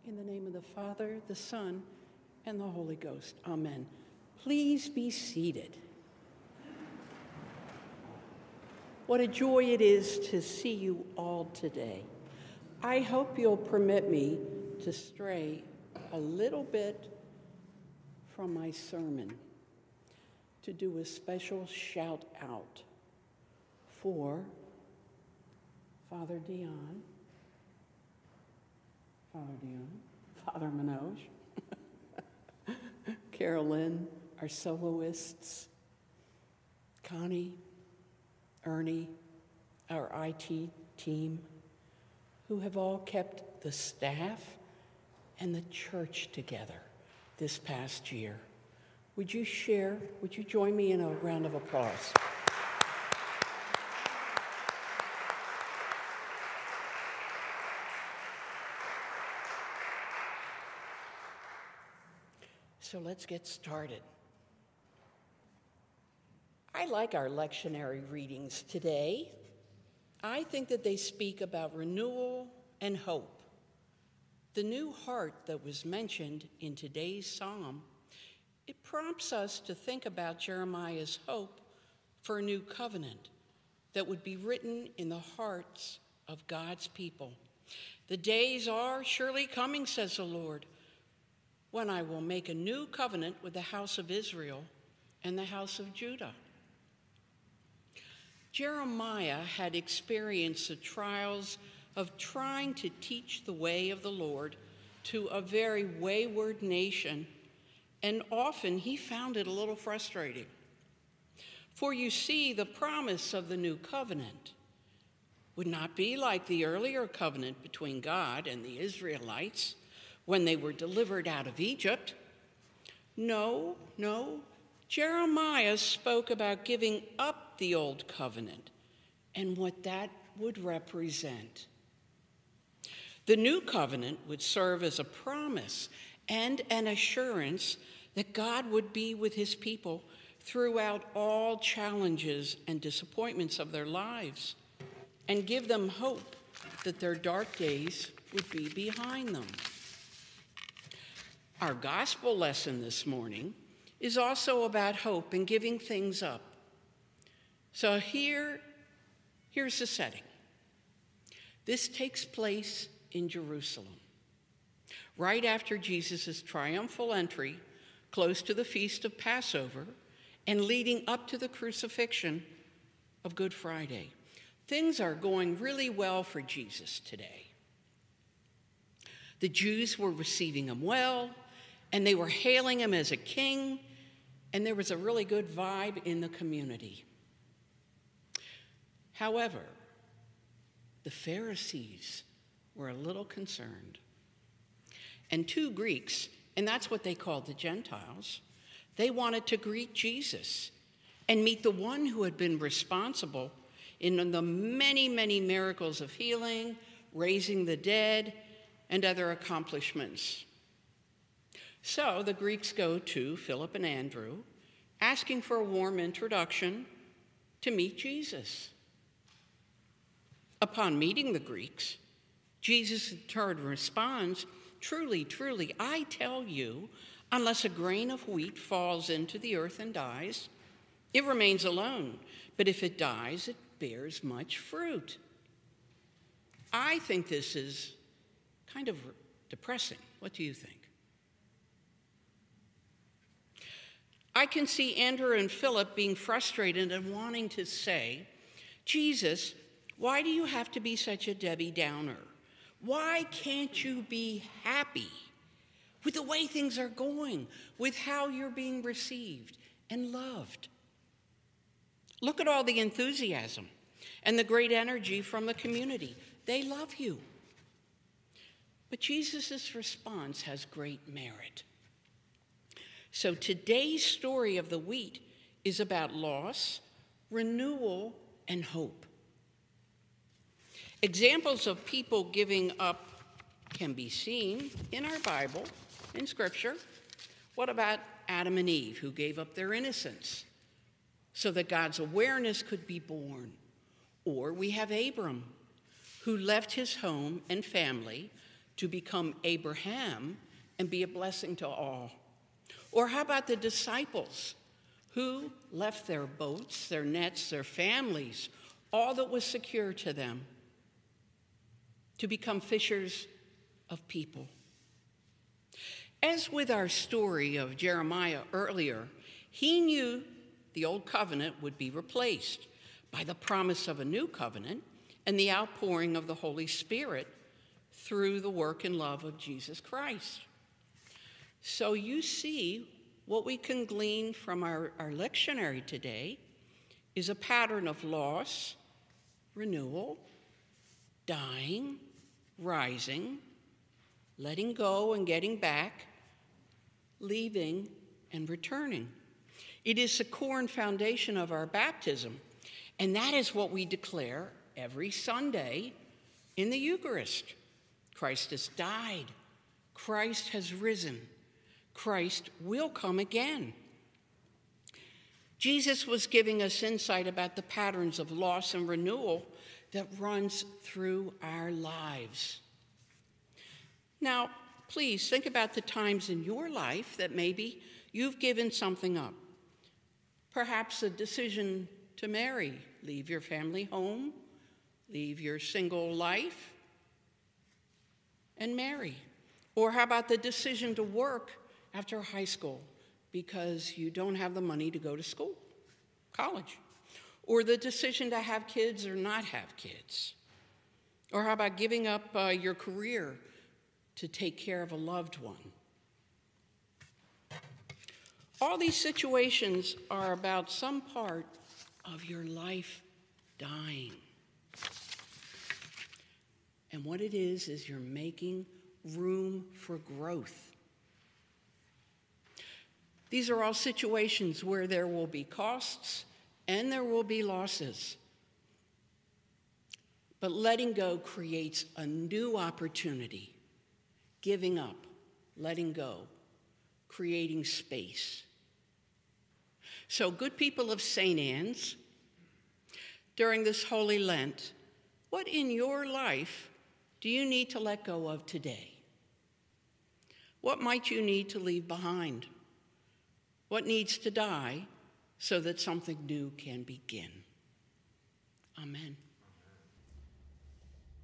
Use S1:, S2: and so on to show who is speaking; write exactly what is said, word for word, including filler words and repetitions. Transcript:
S1: In the name of the Father, the Son, and the Holy Ghost. Amen. Please be seated. What a joy it is to see you all today. I hope you'll permit me to stray a little bit from my sermon to do a special shout out for Father Dion, Father Dion, Father Manoj, Carolyn, our soloists, Connie, Ernie, our I T team, who have all kept the staff and the church together this past year. Would you share, would you join me in a round of applause? So let's get started. I like our lectionary readings today. I think that they speak about renewal and hope. The new heart that was mentioned in today's psalm, it prompts us to think about Jeremiah's hope for a new covenant that would be written in the hearts of God's people. The days are surely coming, says the Lord, when I will make a new covenant with the house of Israel and the house of Judah. Jeremiah had experienced the trials of trying to teach the way of the Lord to a very wayward nation, and often he found it a little frustrating. For you see, the promise of the new covenant would not be like the earlier covenant between God and the Israelites when they were delivered out of Egypt. No, no, Jeremiah spoke about giving up the old covenant and what that would represent. The new covenant would serve as a promise and an assurance that God would be with his people throughout all challenges and disappointments of their lives and give them hope that their dark days would be behind them. Our gospel lesson this morning is also about hope and giving things up. So here, here's the setting. This takes place in Jerusalem, right after Jesus' triumphal entry, close to the feast of Passover, and leading up to the crucifixion of Good Friday. Things are going really well for Jesus today. The Jews were receiving him well, and they were hailing him as a king, and there was a really good vibe in the community. However, the Pharisees were a little concerned. And two Greeks, and that's what they called the Gentiles, they wanted to greet Jesus and meet the one who had been responsible in the many, many miracles of healing, raising the dead, and other accomplishments. So the Greeks go to Philip and Andrew, asking for a warm introduction to meet Jesus. Upon meeting the Greeks, Jesus in turn responds, "Truly, truly, I tell you, unless a grain of wheat falls into the earth and dies, it remains alone. But if it dies, it bears much fruit." I think this is kind of depressing. What do you think? I can see Andrew and Philip being frustrated and wanting to say, "Jesus, why do you have to be such a Debbie Downer? Why can't you be happy with the way things are going, with how you're being received and loved? Look at all the enthusiasm and the great energy from the community. They love you." But Jesus' response has great merit. So today's story of the wheat is about loss, renewal, and hope. Examples of people giving up can be seen in our Bible, in Scripture. What about Adam and Eve, who gave up their innocence so that God's awareness could be born? Or we have Abram, who left his home and family to become Abraham and be a blessing to all? Or how about the disciples who left their boats, their nets, their families, all that was secure to them, to become fishers of people? As with our story of Jeremiah earlier, he knew the old covenant would be replaced by the promise of a new covenant and the outpouring of the Holy Spirit through the work and love of Jesus Christ. So you see, what we can glean from our, our lectionary today is a pattern of loss, renewal, dying, rising, letting go and getting back, leaving and returning. It is the core and foundation of our baptism, and that is what we declare every Sunday in the Eucharist. Christ has died. Christ has risen. Christ will come again. Jesus was giving us insight about the patterns of loss and renewal that runs through our lives. Now, please think about the times in your life that maybe you've given something up. Perhaps a decision to marry, leave your family home, leave your single life, and marry. Or how about the decision to work after high school because you don't have the money to go to school, college? Or the decision to have kids or not have kids? Or how about giving up uh, your career to take care of a loved one? All these situations are about some part of your life dying. And what it is, is you're making room for growth. These are all situations where there will be costs and there will be losses. But letting go creates a new opportunity. Giving up, letting go, creating space. So, good people of Saint Anne's, during this Holy Lent, what in your life do you need to let go of today? What might you need to leave behind? What needs to die so that something new can begin? Amen.